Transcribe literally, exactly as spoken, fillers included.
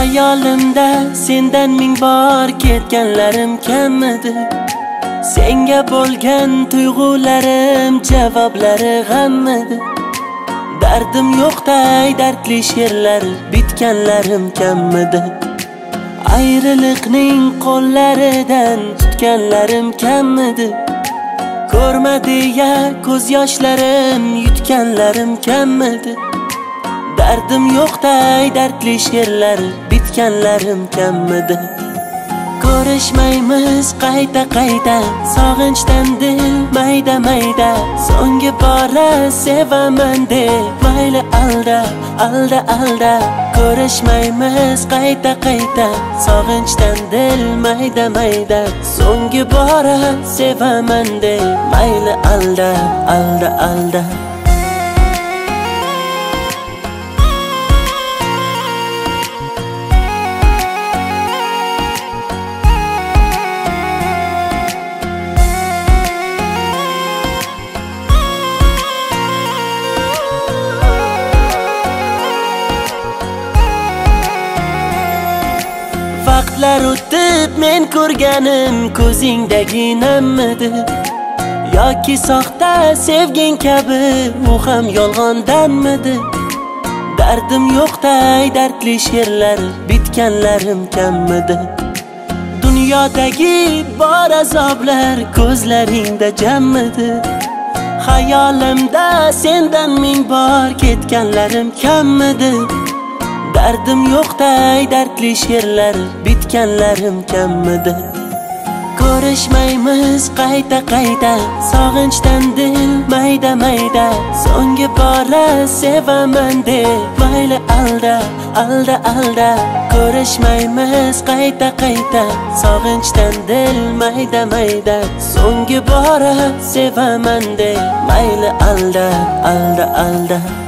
Hayolimda sendan ming bor ketganlarim kamidi. Senga bo'lgan tuyg'ularim javoblari g'ammidi. Dardim yo'qday dardli she'rlar bitganlarim kammidi. Ayriliqning qo'llaridan tutganlarim kammidi. Ko'rma deya ko'z yoshlarim yutganlarim kammidi. Dardim yo'qday dardli she'rlar bitganlarim kammidi. Ko'rishmaymiz qayta qayta sog'inchdan dil mayda mayda. So'nggi bora sevaman de mayli alda alda alda. Ko'rishmaymiz qayta qayta sog'inchdan dil mayda mayda. So'nggi bora sevaman de mayli alda alda alda. Vaqtlar o'tib men ko'rganim ko'zingdagi nammidi. Yoki soxta sevging kabi u ham yolg'ondanmidi. Dardim yo'qday dardli she'rlar bitganlarim kammidi. Dunyodagi bor azoblar ko'zlaringda jammidi. Hayolimda sendan ming bor ketganlarim kammidi. Dardim yo'qday dardli she'rlar bitganlarim kammidi. Ko'rishmaymiz qayta qayta sog'inchdan dil mayda mayda. So'nggi bora sevaman de mayli alda alda alda. Ko'rishmaymiz qayta qayta sog'inchdan dil mayda mayda. So'nggi bora sevaman de mayli alda alda alda.